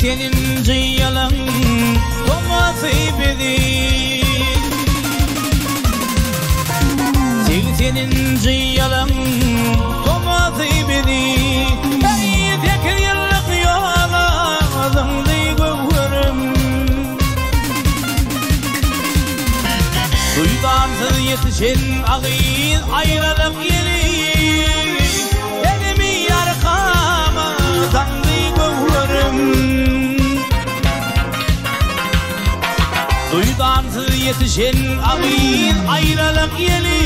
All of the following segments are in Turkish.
80. yılın domatı bedi 80. yılın domatı bedi ey tek yıllık yolağızındı gövürüm duydansız yetişen ağız ayrılık yeli elimi yarkama dandı gövürüm duydansız yetişen ağız ayrılık yeli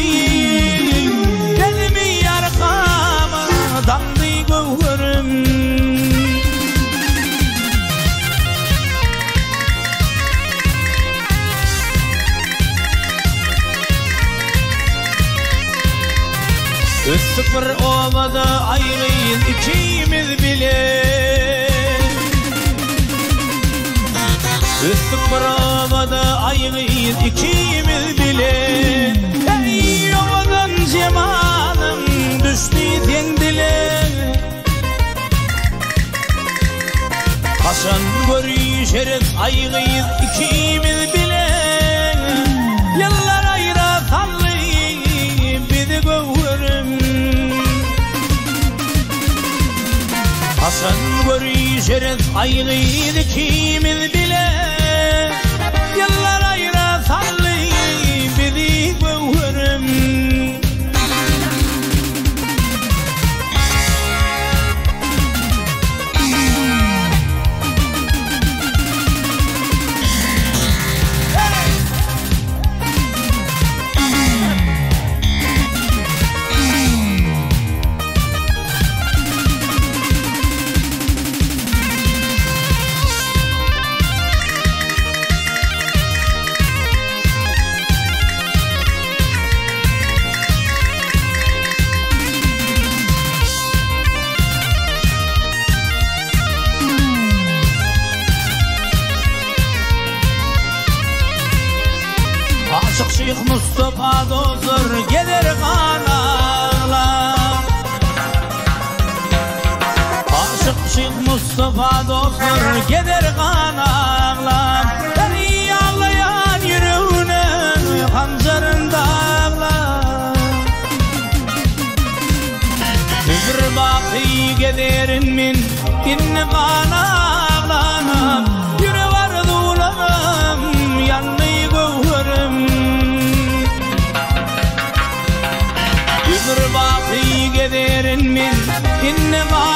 elimi yarkama dandı gövürüm Üstük bir ovada ayrıyız ikimiz bile Üstük bir ovada ayrıyız ikimiz bile Ey ovadan cemalım düştü sen dile Hasan görüşeriz ayrıyız ikimiz bile Yıllar ayra sallayı bizi gövürüm Hasan görüşeriz ayrıyız ikimiz bile Yıllar ayra sallayı bizi gövürüm Aşık Şeyh Mustafa dozur gelir kanağlar Aşık Şeyh Mustafa dozur gelir kanağlar Beni ağlayan yüreğine hancarın dağlar Bir bakı giderin min dinle kanağlar Yüre var dularım yanlı gövürüm Bir bakı giderin min dinle kanağlar